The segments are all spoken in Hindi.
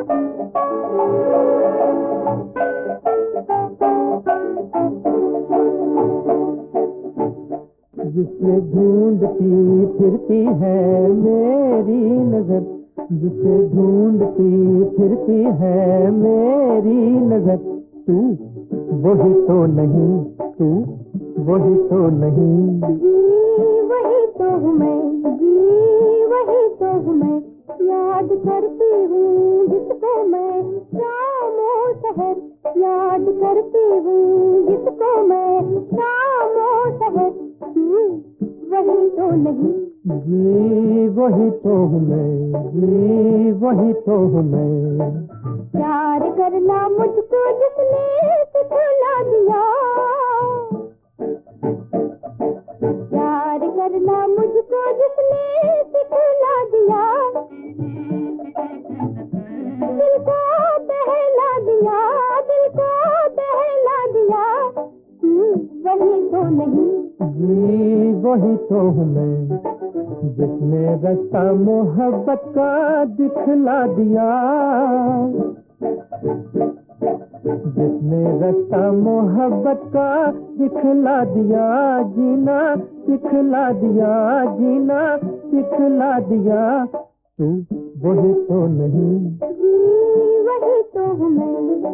जिसे ढूंढती फिरती है मेरी नजर, जिसे ढूंढती फिरती है मेरी नजर, तू वही तो नहीं, तू वही तो नहीं। जी वही तो हूँ मैं, जी वही तो हूँ मैं, याद करती हूँ जिसको मैं शामों शहर, याद करती हूँ जिसको मैं शामों शहर, वही तो नहीं। जी वही तो हूँ मैं, जी वही तो हूँ मैं। प्यार करना मुझको जिसने सिखला दिया, प्यार करना मुझको जिसने सिखला दिया, दिल को बहला दिया, दिल को बहला दिया, वही तो नहीं। जी वही तो हूँ मैं, जिसने रास्ता मोहब्बत का दिखला दिया, जिसने रास्ता मोहब्बत का दिखला दिया, जीना सिखला दिया, जीना सिखला दिया, तू वही तो नहीं। जी वही तो हूँ मैं।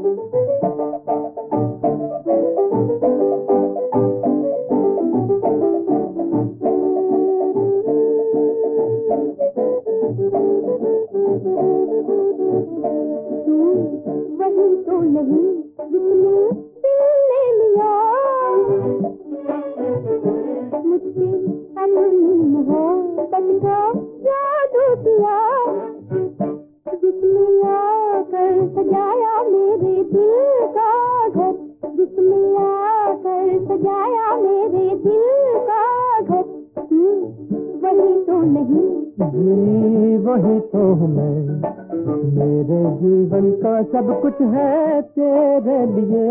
वही तो नहीं जिसने दिल ले लिया, मुझ पे अपनी मोहब्बत का जादू किया, जिसने आकर सजाया मेरे दिल का घर, जिसने आकर सजाया मेरे दिल का घर, वही तो नहीं। जी वही तो हूँ मैं, मेरे जीवन का सब कुछ है तेरे लिए,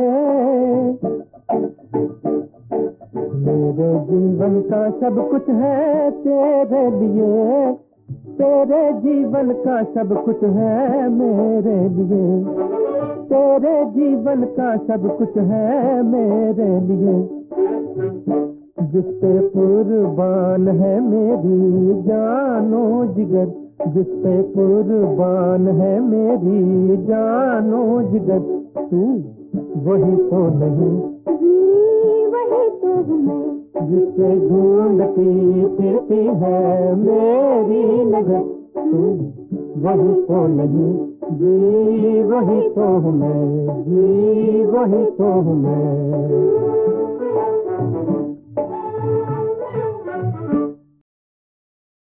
मेरे जीवन का सब कुछ है तेरे लिए, तेरे जीवन का सब कुछ है मेरे लिए, तेरे जीवन का सब कुछ है मेरे लिए, जिस पे कुर्बान है मेरी जानो जिगर, जिस पे कुर्बान है मेरी जानो जिगर, तू वही तो नहीं। जी वही तो हूँ मैं, जिसे ढूंढती फिरती है मेरी नजर, तू वही तो नहीं। जी वही तो हूँ मैं, जी वही तो हूँ मैं।